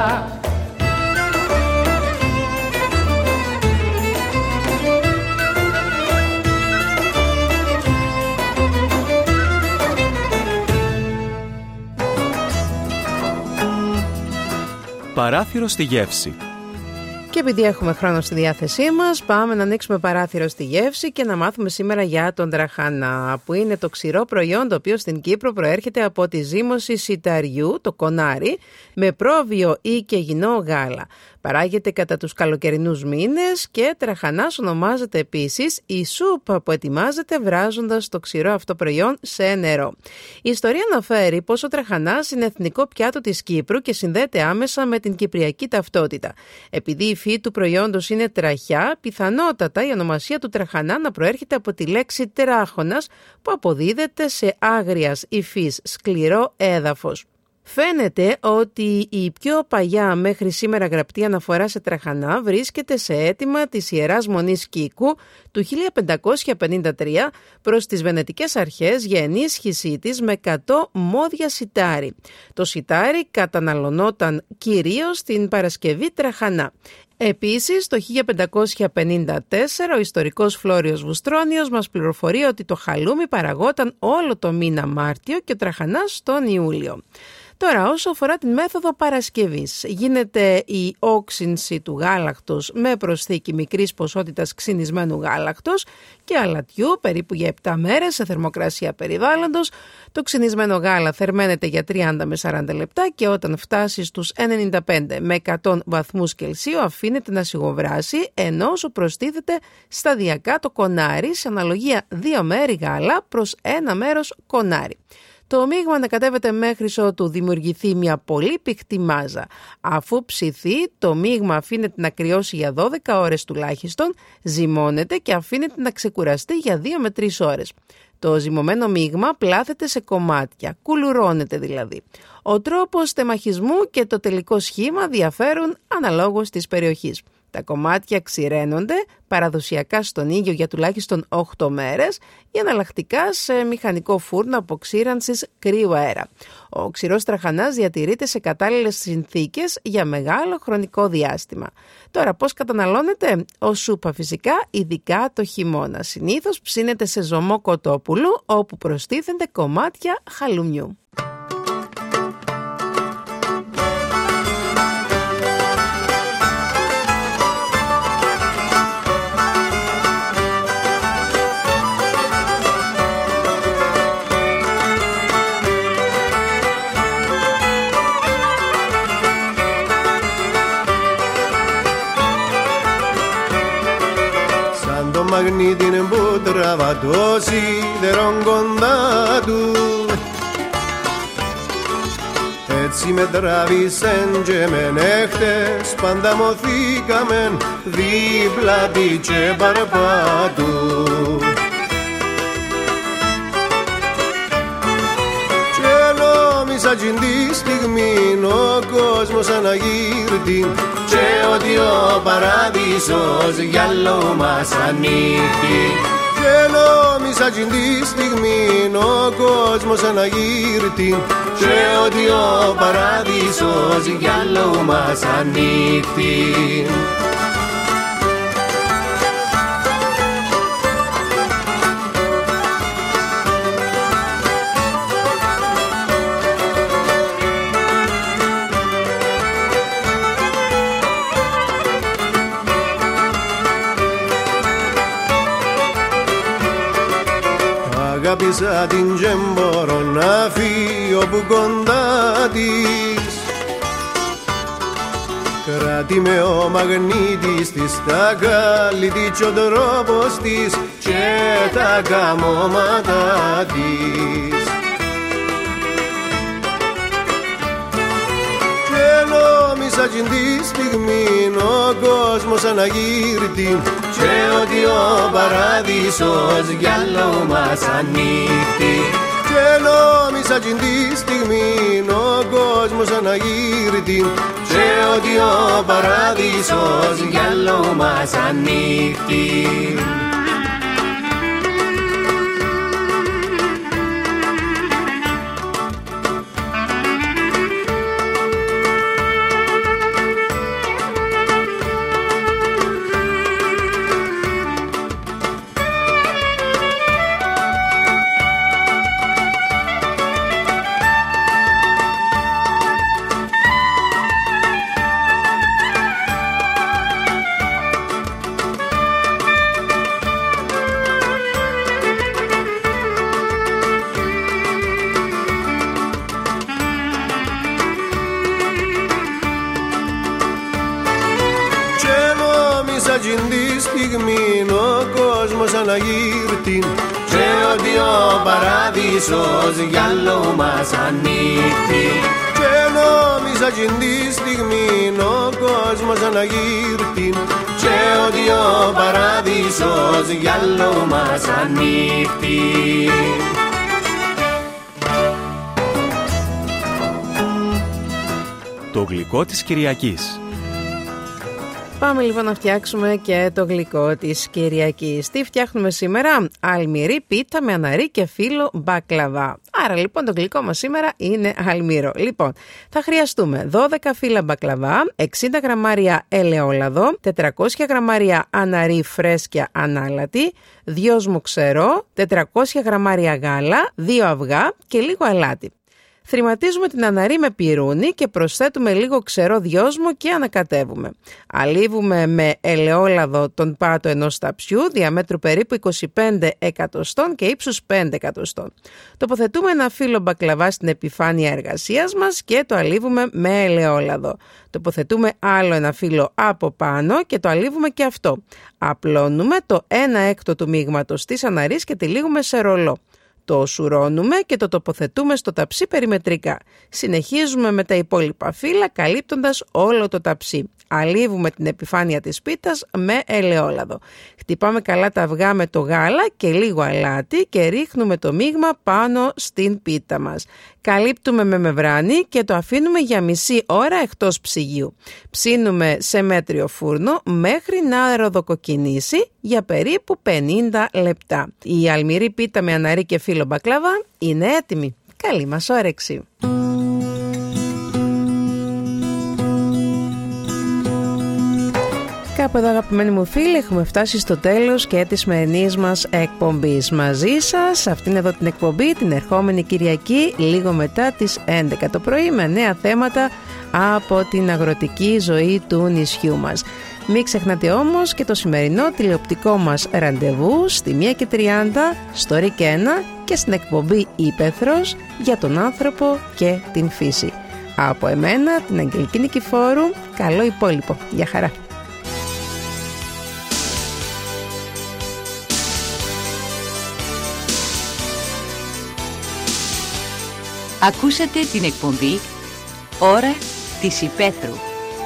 Παράθυρο στη γεύση. Και επειδή έχουμε χρόνο στη διάθεσή μας, πάμε να ανοίξουμε παράθυρο στη γεύση και να μάθουμε σήμερα για τον τραχανά, που είναι το ξηρό προϊόν το οποίο στην Κύπρο προέρχεται από τη ζύμωση σιταριού, το κονάρι, με πρόβιο ή και γινό γάλα. Παράγεται κατά τους καλοκαιρινούς μήνες και τραχανάς ονομάζεται επίσης η σούπα που ετοιμάζεται βράζοντας το ξηρό αυτό προϊόν σε νερό. Η ιστορία αναφέρει πως ο τραχανάς είναι εθνικό πιάτο της Κύπρου και συνδέεται άμεσα με την κυπριακή ταυτότητα. Επειδή η υφή του προϊόντος είναι τραχιά, πιθανότατα η ονομασία του τραχανά να προέρχεται από τη λέξη τράχωνας που αποδίδεται σε άγριας υφής σκληρό έδαφος. Φαίνεται ότι η πιο παλιά μέχρι σήμερα γραπτή αναφορά σε τραχανά βρίσκεται σε αίτημα της Ιεράς Μονής Κίκου του χίλια πεντακόσια πενήντα τρία προς τις Βενετικές Αρχές για ενίσχυσή της με εκατό μόδια σιτάρι. Το σιτάρι καταναλωνόταν κυρίως στην Παρασκευή τραχανά. Επίσης, το χίλια πεντακόσια πενήντα τέσσερα ο ιστορικός Φλόριος Βουστρώνιος μας πληροφορεί ότι το χαλούμι παραγόταν όλο το μήνα Μάρτιο και ο τραχανάς τον Ιούλιο. Τώρα, όσο αφορά την μέθοδο παρασκευής, γίνεται η όξυνση του γάλακτος με προσθήκη μικρής ποσότητας ξυνισμένου γάλακτος και αλατιού περίπου για επτά μέρες σε θερμοκρασία περιβάλλοντος. Το ξυνισμένο γάλα θερμαίνεται για τριάντα με σαράντα λεπτά και όταν φτάσει στους ενενήντα πέντε με εκατό βαθμούς Κελσίου αφήνεται να σιγοβράσει, ενώ σου προστίθεται σταδιακά το κονάρι σε αναλογία δύο μέρη γάλα προς ένα μέρος κονάρι. Το μείγμα ανακατεύεται μέχρι ότου δημιουργηθεί μια πολύ πηχτή μάζα. Αφού ψηθεί, το μείγμα αφήνεται να κρυώσει για δώδεκα ώρες τουλάχιστον, ζυμώνεται και αφήνεται να ξεκουραστεί για δύο με τρεις ώρες. Το ζυμωμένο μείγμα πλάθεται σε κομμάτια, κουλουρώνεται δηλαδή. Ο τρόπος τεμαχισμού και το τελικό σχήμα διαφέρουν αναλόγως της περιοχής. Τα κομμάτια ξηραίνονται παραδοσιακά στον ήλιο για τουλάχιστον οκτώ μέρες ή εναλλακτικά σε μηχανικό φούρνο αποξήρανσης κρύου αέρα. Ο ξηρός τραχανάς διατηρείται σε κατάλληλες συνθήκες για μεγάλο χρονικό διάστημα. Τώρα, πώς καταναλώνεται? Ως σούπα φυσικά, ειδικά το χειμώνα. Συνήθως ψήνεται σε ζωμό κοτόπουλου όπου προστίθενται κομμάτια χαλουμιού. Μαγνήτην που τραβά το σίδερο κοντά του, έτσι με τραβήσεν και μεν εχθές πάντα μοθήκαμεν δίπλα τη και παρπάτου. Και νόμισα την τη στιγμή ο κόσμος αναγύρτην και ότι ο παράδεισος γυαλό μας ανήκει. Και νόμισα την τη στιγμή ο κόσμος αναγύρτην και ότι ο παράδεισος γυαλό μας ανήκει. Αγάπησα την και μπορώ να φύγω που κοντά της. Κράτη με ο μαγνήτης της, τα κάλλητη κι ο τρόπος της και τα καμώματα της. Και νόμισα κι τη στιγμή ο κόσμος αναγύρτην και ότι ο παράδεισος γυαλό μας ανήκει. Και και νόμιζα την τη στιγμή ο κόσμος αναγύρτη και ότι ο παράδεισος γυαλό μας ανοίχτη. Τη στιγμή ο κόσμος αναγύρτη και ότι ο παράδεισος γυαλό μας ανοίχτη και νόμιζα τη στιγμή ο κόσμος αναγύρτη και ότι ο παράδεισος γυαλό μας ανοίχτη. Το γλυκό της Κυριακής. Πάμε λοιπόν να φτιάξουμε και το γλυκό της Κυριακής. Τι φτιάχνουμε σήμερα? Αλμυρή πίτα με αναρί και φύλλο μπακλαβά. Άρα λοιπόν το γλυκό μας σήμερα είναι αλμύρο. Λοιπόν, θα χρειαστούμε δώδεκα φύλλα μπακλαβά, εξήντα γραμμάρια ελαιόλαδο, τετρακόσια γραμμάρια αναρί φρέσκια ανάλατη, δυόσμο ξερό, τετρακόσια γραμμάρια γάλα, δύο αυγά και λίγο αλάτι. Θρηματίζουμε την αναρί με πυρούνι και προσθέτουμε λίγο ξερό δυόσμο και ανακατεύουμε. Αλίβουμε με ελαιόλαδο τον πάτο ενός ταψιού, διαμέτρου περίπου είκοσι πέντε εκατοστών και ύψους πέντε εκατοστών. Τοποθετούμε ένα φύλλο μπακλαβά στην επιφάνεια εργασίας μας και το αλίβουμε με ελαιόλαδο. Τοποθετούμε άλλο ένα φύλλο από πάνω και το αλίβουμε και αυτό. Απλώνουμε το ένα έκτο του μείγματος της αναρής και τυλίγουμε σε ρολό. Το σουρώνουμε και το τοποθετούμε στο ταψί περιμετρικά. Συνεχίζουμε με τα υπόλοιπα φύλλα καλύπτοντας όλο το ταψί. Αλίβουμε την επιφάνεια της πίτας με ελαιόλαδο. Χτυπάμε καλά τα αυγά με το γάλα και λίγο αλάτι και ρίχνουμε το μείγμα πάνω στην πίτα μας. Καλύπτουμε με μεμβράνη και το αφήνουμε για μισή ώρα εκτός ψυγείου. Ψήνουμε σε μέτριο φούρνο μέχρι να ροδοκοκκινήσει για περίπου πενήντα λεπτά. Η αλμυρή πίτα με αναρί και φύλλο μπακλαβά είναι έτοιμη. Καλή μας όρεξη! Κάπου εδώ, αγαπημένοι μου φίλοι, έχουμε φτάσει στο τέλος και της σημερινής μας εκπομπής. Μαζί σας, αυτήν εδώ την εκπομπή, την ερχόμενη Κυριακή, λίγο μετά τις έντεκα το πρωί, με νέα θέματα από την αγροτική ζωή του νησιού μας. Μην ξεχνάτε όμως και το σημερινό τηλεοπτικό μας ραντεβού στη μία και τριάντα στο ΡΙΚ ένα και στην εκπομπή Ήπεθρος για τον άνθρωπο και την φύση. Από εμένα, την Αγγελική Νικηφόρου, καλό υπόλοιπο. Γεια χαρά! Ακούσατε την εκπομπή «Ώρα της Υπαίθρου».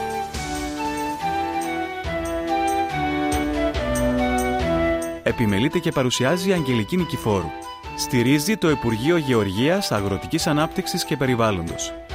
Επιμελείται και παρουσιάζει η Αγγελική Νικηφόρου. Στηρίζει το Υπουργείο Γεωργίας, Αγροτικής Ανάπτυξης και Περιβάλλοντος.